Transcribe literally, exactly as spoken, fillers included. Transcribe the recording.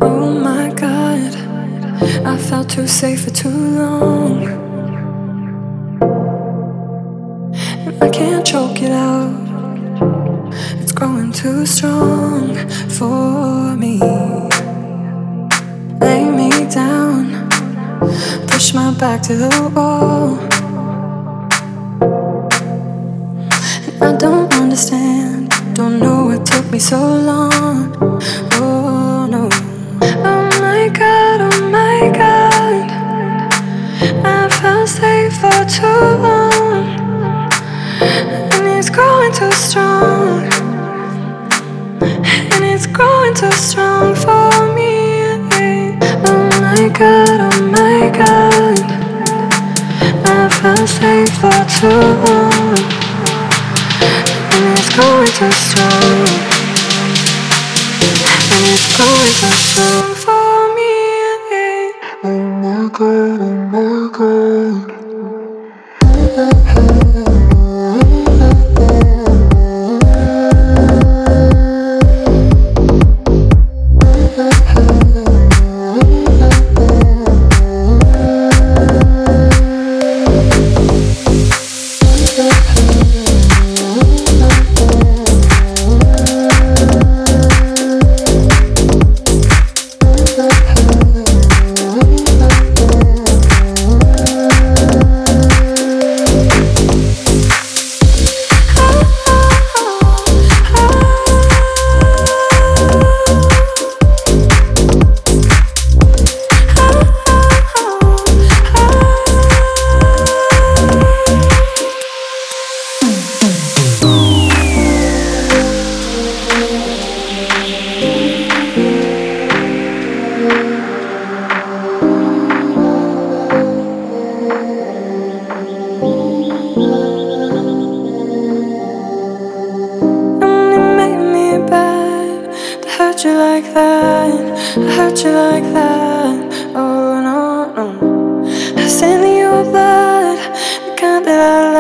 Oh my God, I felt too safe for too long, and I can't choke it out. It's growing too strong for me. Lay me down, push my back to the wall. And I don't understand, don't know what took me so long. Oh no. Oh my God, oh my God, I felt safe for too long, and it's growing too strong, and it's growing too strong for me. Oh my God, oh my God, I felt safe for too long, and it's growing too strong, and it's growing too strong for me. Oh my God, oh my God. I hurt you like that, I hurt you like that. Oh no, no. I send you blood, the kind that I